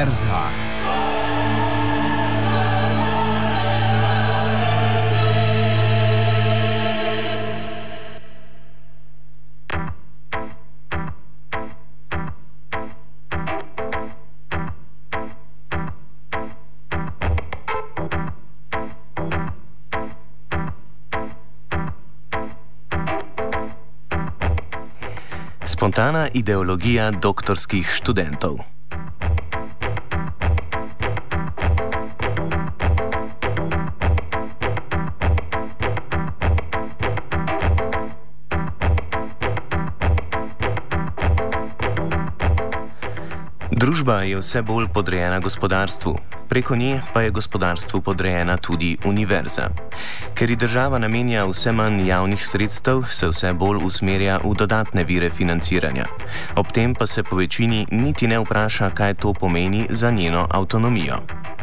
Univerza. Spontana ideologija doktorskih študentov. Družba je vse bolj podrejena gospodarstvu, preko nje pa je gospodarstvu podrejena tudi univerza. Ker ji država namenja vse manj javnih sredstev, se vse bolj usmerja v dodatne vire financiranja. Ob tem pa se po večini niti ne vpraša, kaj to pomeni za njeno avtonomijo.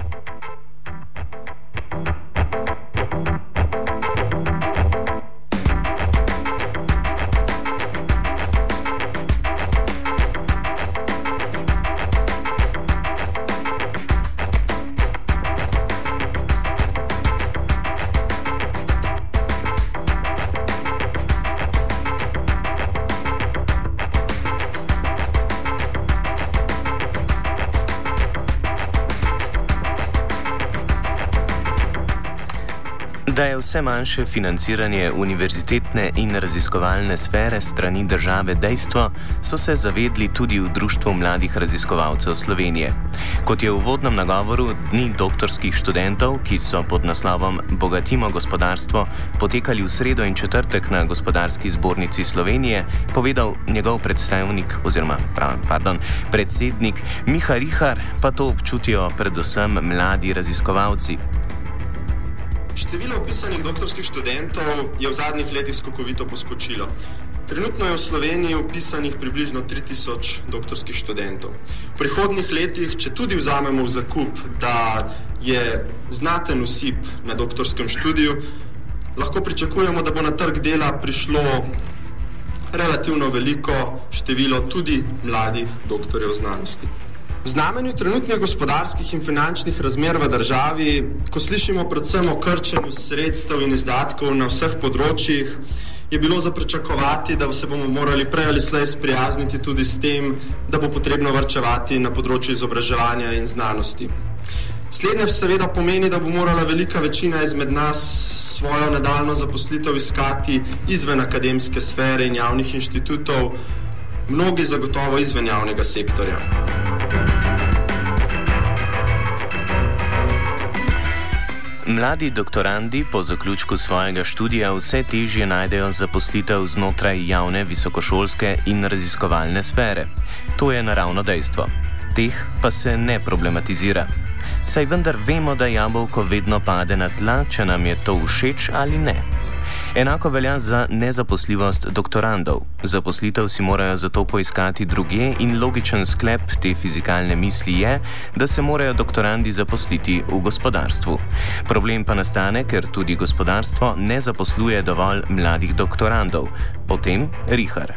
Da je vse manjše financiranje univerzitetne in raziskovalne sfere strani države dejstvo, so se zavedli tudi v Društvu mladih raziskovalcev Slovenije. Kot je v uvodnem nagovoru Dni doktorskih študentov, ki so pod naslovom Bogatimo gospodarstvo potekali v sredo in četrtek na Gospodarski zbornici Slovenije, povedal njegov predsednik Miha Rihar, pa to občutijo predvsem mladi raziskovalci. Število vpisanih doktorskih študentov je v zadnjih letih skokovito poskočilo. Trenutno je v Sloveniji vpisanih približno 3000 doktorskih študentov. V prihodnjih letih, če tudi vzamemo v zakup, da je znaten usip na doktorskem študiju, lahko pričakujemo, da bo na trg dela prišlo relativno veliko število tudi mladih doktorjev znanosti. V znamenju trenutnih gospodarskih in finančnih razmer v državi, ko slišimo predvsem o krčenju sredstev in izdatkov na vseh področjih, je bilo za pričakovati, da se bomo morali prej ali slej sprijazniti tudi s tem, da bo potrebno varčevati na področju izobraževanja in znanosti. Slednje seveda pomeni, da bo morala velika večina izmed nas svojo nadaljnjo zaposlitev iskati izven akademske sfere in javnih inštitutov, mnogi zagotovo izven javnega sektorja. Mladi doktorandi po zaključku svojega študija vse težje najdejo zaposlitev znotraj javne visokošolske in raziskovalne sfere. To je naravno dejstvo. Teh pa se ne problematizira. Saj vendar vemo, da jabolko vedno pade na tla, če nam je to všeč ali ne. Enako velja za nezaposljivost doktorandov. Zaposlitev si morajo zato poiskati drugje in logičen sklep te fizikalne misli je, da se morajo doktorandi zaposliti v gospodarstvu. Problem pa nastane, ker tudi gospodarstvo ne zaposluje dovolj mladih doktorandov. Potem Rihar.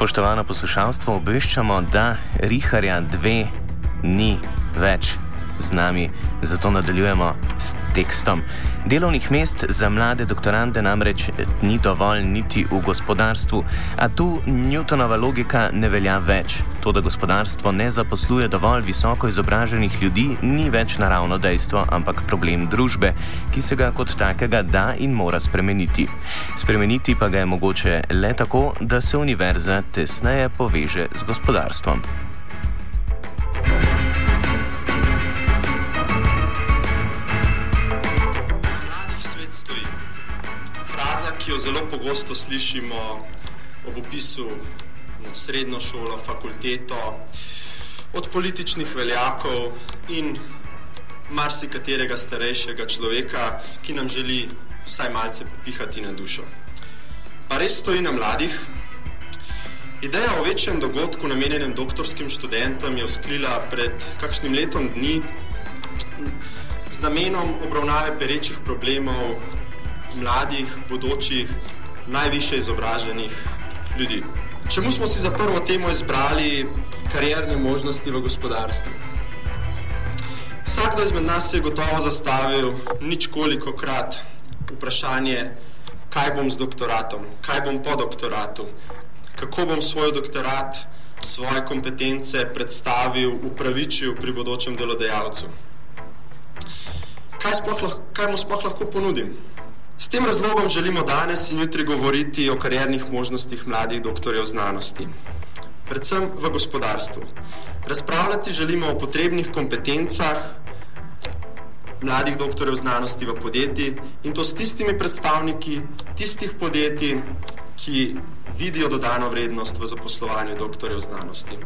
Spoštovano poslušalstvo, obveščamo, da Riharja 2 ni več z nami, zato nadaljujemo s tekstom. Delovnih mest za mlade doktorande namreč ni dovolj niti v gospodarstvu, a tu Newtonova logika ne velja več. To, da gospodarstvo ne zaposluje dovolj visoko izobraženih ljudi, ni več naravno dejstvo, ampak problem družbe, ki se ga kot takega da in mora spremeniti. Spremeniti pa ga je mogoče le tako, da se univerza tesneje poveže z gospodarstvom. Ki jo zelo pogosto slišimo ob opisu na srednjo šolo, fakulteto, od političnih veljakov in marsikaterega starejšega človeka, ki nam želi vsaj malce popihati na dušo. Pa res stoji na mladih? Ideja o večjem dogodku namenjenem doktorskim študentom je vzklila pred kakšnim letom dni z namenom obravnave perečih problemov mladih, bodočih, najvišje izobraženih ljudi. Čemu smo si za prvo temo izbrali karierne možnosti v gospodarstvu? Vsakdo izmed nas se je gotovo zastavil ničkolikokrat vprašanje, kaj bom z doktoratom, kaj bom po doktoratu, kako bom svoj doktorat, svoje kompetence predstavil, upravičil pri bodočem delodajalcu. Kaj mu sploh lahko ponudim? S tem razlogom želimo danes in jutri govoriti o kariernih možnostih mladih doktorjev znanosti, predvsem v gospodarstvu. Razpravljati želimo o potrebnih kompetencah mladih doktorjev znanosti v podjetjih in to s tistimi predstavniki tistih podjetij, ki vidijo dodano vrednost v zaposlovanju doktorjev znanosti.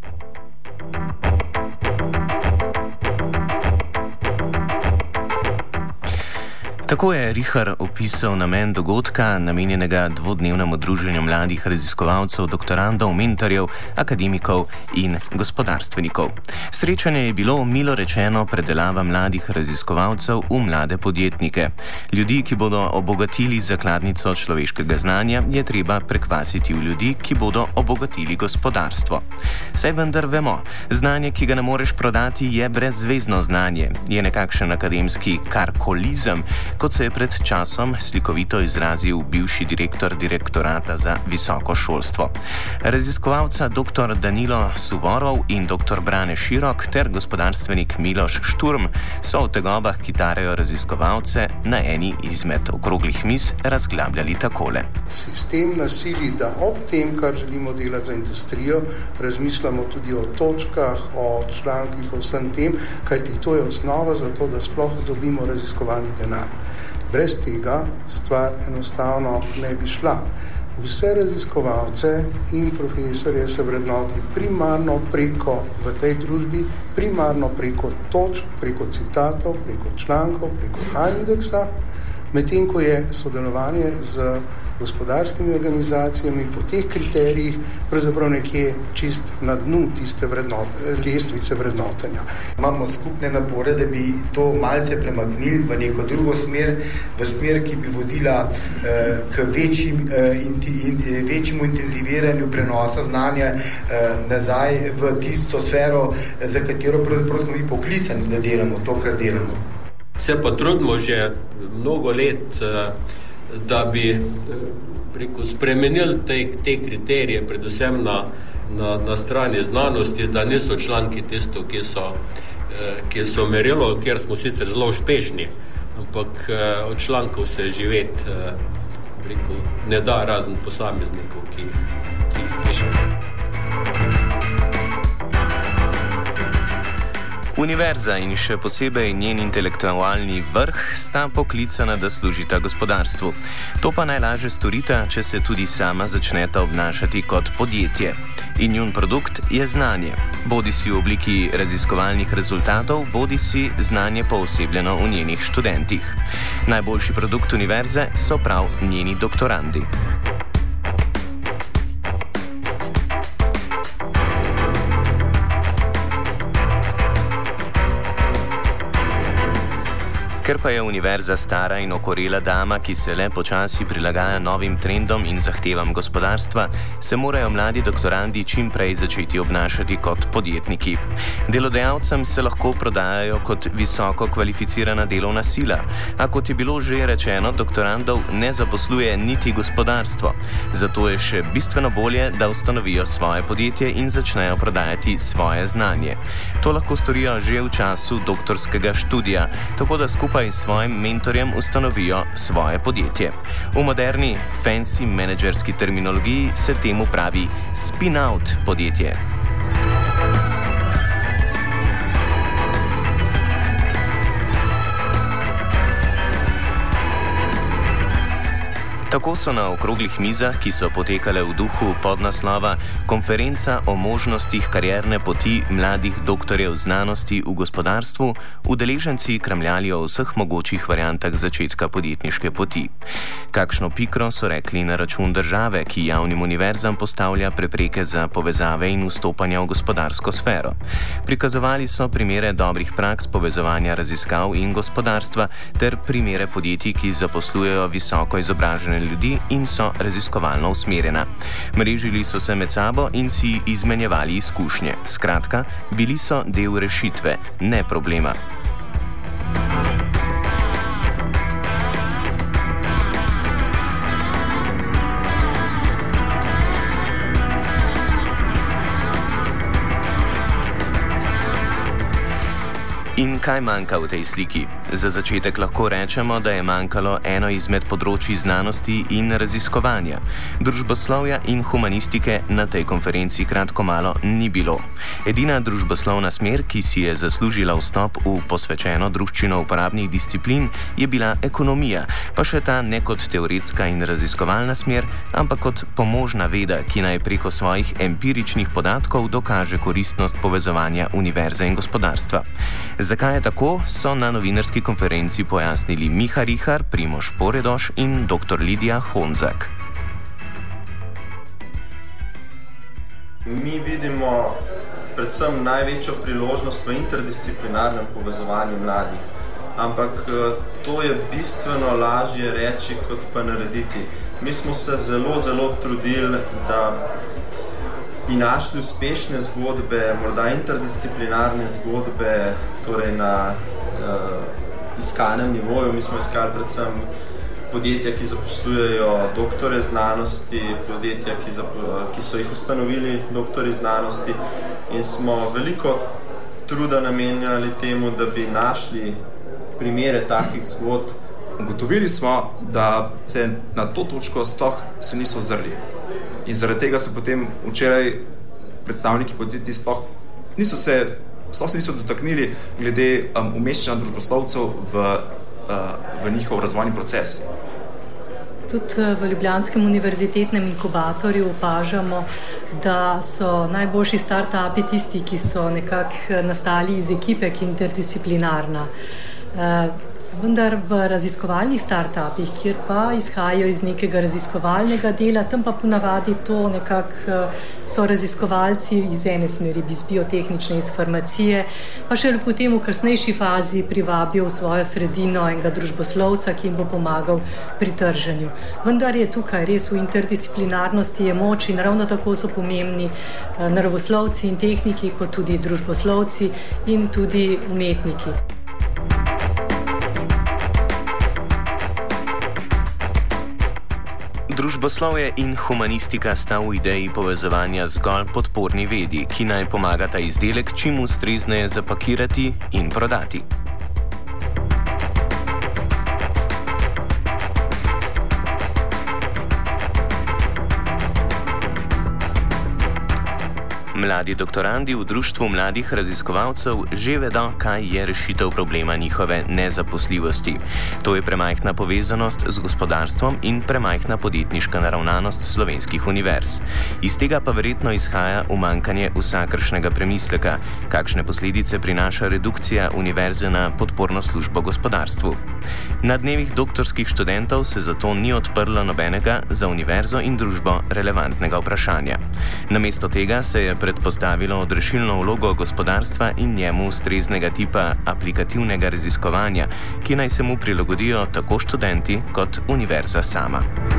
Tako je Rihar opisal namen dogodka, namenjenega dvodnevnemu druženju mladih raziskovalcev, doktorandov, mentorjev, akademikov in gospodarstvenikov. Srečanje je bilo, milo rečeno, predelava mladih raziskovalcev v mlade podjetnike. Ljudi, ki bodo obogatili zakladnico človeškega znanja, je treba prekvasiti v ljudi, ki bodo obogatili gospodarstvo. Saj vendar vemo, znanje, ki ga ne moreš prodati, je brezvezno znanje, je nekakšen akademski karkolizem, kot se je pred časom slikovito izrazil bivši direktor direktorata za visoko šolstvo. Raziskovalca dr. Danilo Suvorov in dr. Brane Širok ter gospodarstvenik Miloš Šturm so v tegobah, ki tarejo raziskovalce, na eni izmed okroglih miz razglabljali takole. Sistem nasili, da ob tem, kar želimo delati za industrijo, razmišljamo tudi o točkah, o člankih, o vsem tem, kajti to je osnova za to, da sploh dobimo raziskovalni denar. Brez tega stvar enostavno ne bi šla. Vse raziskovalce in profesorje se vrednoti primarno preko v tej družbi, primarno preko točk, preko citatov, preko člankov, preko H-indeksa, medtem ko je sodelovanje z gospodarskimi organizacijami po teh kriterijih pravzaprav nekje čist na dnu tiste lestvice vrednotenja. Imamo skupne napore, da bi to malce premaknili v neko drugo smer, v smer, ki bi vodila k večjemu intenziviranju prenosa znanja nazaj v tisto sfero, za katero pravzaprav smo mi poklicani, da delamo to, kar delamo. Se pa trudimo že mnogo let, da bi spremenili te kriterije, predvsem na strani znanosti, da niso članki tistov, ki so merilo, kjer smo sicer zelo uspešni, ampak od člankov se živeti ne da, razen posameznikov, ki jih pišejo. Univerza in še posebej njen intelektualni vrh sta poklicana, da služita gospodarstvu. To pa najlažje storita, če se tudi sama začneta obnašati kot podjetje. In njun produkt je znanje. Bodisi v obliki raziskovalnih rezultatov, bodisi znanje poosebljeno v njenih študentih. Najboljši produkt univerze so prav njeni doktorandi. Ker pa je univerza stara in okorela dama, ki se le počasi prilagaja novim trendom in zahtevam gospodarstva, se morajo mladi doktorandi čim prej začeti obnašati kot podjetniki. Delodajalcem se lahko prodajajo kot visoko kvalificirana delovna sila, a kot je bilo že rečeno, doktorandov ne zaposluje niti gospodarstvo. Zato je še bistveno bolje, da ustanovijo svoje podjetje in začnejo prodajati svoje znanje. To lahko storijo že v času doktorskega študija, tako da skupaj s svojim mentorjem ustanovijo svoje podjetje. V moderni, fancy menedžerski terminologiji se temu pravi spin-out podjetje. Tako so na okroglih mizah, ki so potekale v duhu podnaslova Konferenca o možnostih karierne poti mladih doktorjev znanosti v gospodarstvu, udeleženci kramljali o vseh mogočih variantah začetka podjetniške poti. Kakšno pikro so rekli na račun države, ki javnim univerzam postavlja prepreke za povezave in vstopanja v gospodarsko sfero. Prikazovali so primere dobrih praks povezovanja raziskav in gospodarstva ter primere podjetij, ki zaposlujejo visoko izobražene ljudi in so raziskovalno usmerjena. Mrežili so se med sabo in si izmenjevali izkušnje. Skratka, bili so del rešitve, ne problema. In kaj manjka v tej sliki? Za začetek lahko rečemo, da je manjkalo eno izmed področij znanosti in raziskovanja. Družboslovja in humanistike na tej konferenci kratko malo ni bilo. Edina družboslovna smer, ki si je zaslužila vstop v posvečeno druščino uporabnih disciplin, je bila ekonomija, pa še ta ne kot teoretska in raziskovalna smer, ampak kot pomožna veda, ki naj preko svojih empiričnih podatkov dokaže koristnost povezovanja univerze in gospodarstva. Zakaj je tako, so na novinarski konferenci pojasnili Miha Rihar, Primož Poredoš in dr. Lidija Honzak. Mi vidimo predvsem največjo priložnost v interdisciplinarnem povezovanju mladih, ampak to je bistveno lažje reči, kot pa narediti. Mi smo se zelo trudili, da bi našli uspešne zgodbe, morda interdisciplinarne zgodbe, torej na iskalnem nivoju. Mi smo iskali predvsem podjetja, ki zaposlujejo doktorje znanosti, podjetja, ki so jih ustanovili doktorji znanosti, in smo veliko truda namenjali temu, da bi našli primere takih zgodb. Ugotovili smo, da se na to točko sploh se niso ozrli. In zaradi tega so potem včeraj predstavniki podjetij sploh se niso dotaknili glede umeščanja družboslovcev v njihov razvojni proces. Tudi v Ljubljanskem univerzitetnem inkubatorju opažamo, da so najboljši start-upi tisti, ki so nekako nastali iz ekipe, ki je interdisciplinarna. Vendar v raziskovalnih start-upih, kjer pa izhajajo iz nekega raziskovalnega dela, tam pa ponavadi to nekako so raziskovalci iz ene smeri, iz biotehnične, iz farmacije, pa še potem v kasnejši fazi privabijo v svojo sredino enega družboslovca, ki jim bo pomagal pri trženju. Vendar je tukaj res v interdisciplinarnosti je moč in ravno tako so pomembni naravoslovci in tehniki, kot tudi družboslovci in tudi umetniki. Družboslovje in humanistika sta v ideji povezovanja zgolj podporni vedi, ki naj pomagata izdelek čim ustrezneje zapakirati in prodati. Mladi doktorandi v Društvu mladih raziskovalcev že vedo, kaj je rešitev problema njihove nezaposljivosti. To je premajhna povezanost z gospodarstvom in premajhna podjetniška naravnanost slovenskih univerz. Iz tega pa verjetno izhaja umanjkanje vsakršnega premisleka, kakšne posledice prinaša redukcija univerze na podporno službo gospodarstvu. Na dnevih doktorskih študentov se zato ni odprlo nobenega za univerzo in družbo relevantnega vprašanja. Namesto tega se je pred predpostavilo odrešilno vlogo gospodarstva in njemu ustreznega tipa aplikativnega raziskovanja, ki naj se mu prilagodijo tako študenti kot univerza sama.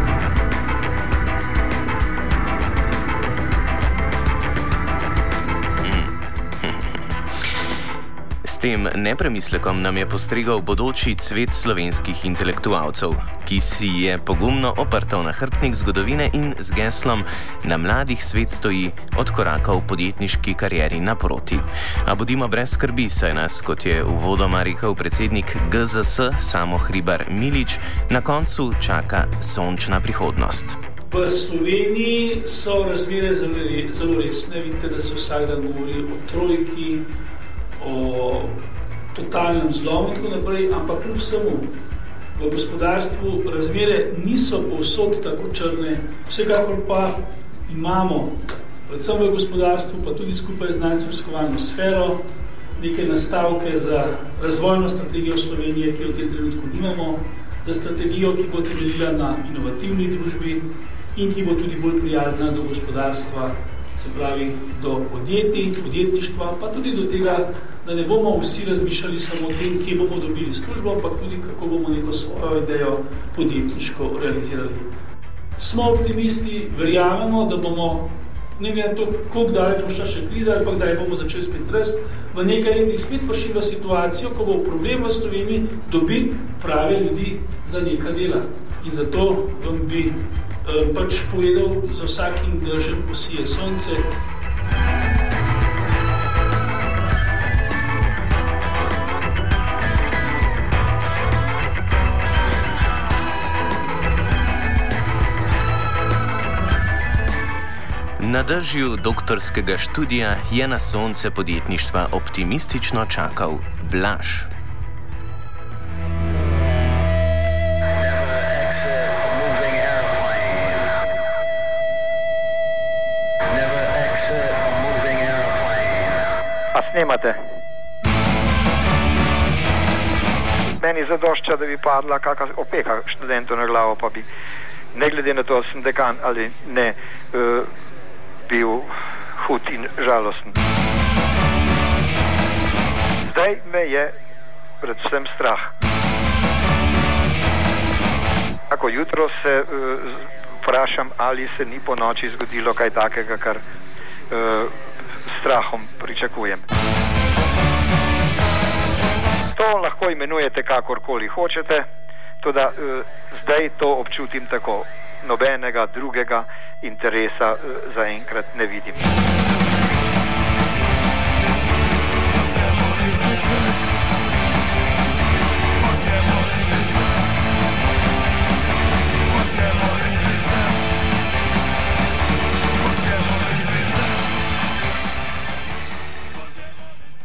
S tem nepremislekom nam je postregal bodoči cvet slovenskih intelektualcev, ki si je pogumno oprtal nahrbtnik zgodovine in z geslom "Na mladih svet stoji" odkorakal podjetniški karieri naproti. A bodimo brez skrbi, saj nas, kot je uvodoma rekel predsednik GZS Samo Hribar Milič, na koncu čaka sončna prihodnost. V Sloveniji so razmere zelo resne. Vidite, da se vsak dan govori o trojki, o totalnem zlomu in tako naprej, ampak kljub vsemu v gospodarstvu razmere niso povsod tako črne. Vsekakor pa imamo, predvsem v gospodarstvu, pa tudi skupaj z znanstveno-raziskovalno sfero, neke nastavke za razvojno strategijo Slovenije, ki jo v tem trenutku nimamo, za strategijo, ki bo temeljila na inovativni družbi in ki bo tudi bolj prijazna do gospodarstva, se pravi do podjetništva, pa tudi do tega, da ne bomo vsi razmišljali samo o tem, kje bomo dobili službo, ampak tudi kako bomo neko svojo idejo podjetniško realizirali. Smo optimisti, verjamemo, da bomo, ne glede na to, koliko daleč bo šla še kriza, ali pa kdaj bomo začeli spet rast, v nekaj letih spet vršili v situacijo, ko bo problem v Sloveniji dobiti prave ljudi za neka dela. In zato vam bi pač povedal, za vsakim dežem posije sonce. Na dežju doktorskega študija je na sonce podjetništva optimistično čakal Blaž. A snemate? Meni zadošča, da bi padla kakšna opeka študentov na glavo, pa bi, ne glede na to, da sem dekan ali ne, bil hud in žalosten. Zdaj me je predvsem strah. Tako jutro se vprašam, ali se ni po noči zgodilo kaj takega, kar strahom pričakujem. To lahko imenujete kakorkoli hočete, toda zdaj to občutim tako. Nobenega drugega interesa zaenkrat ne vidim.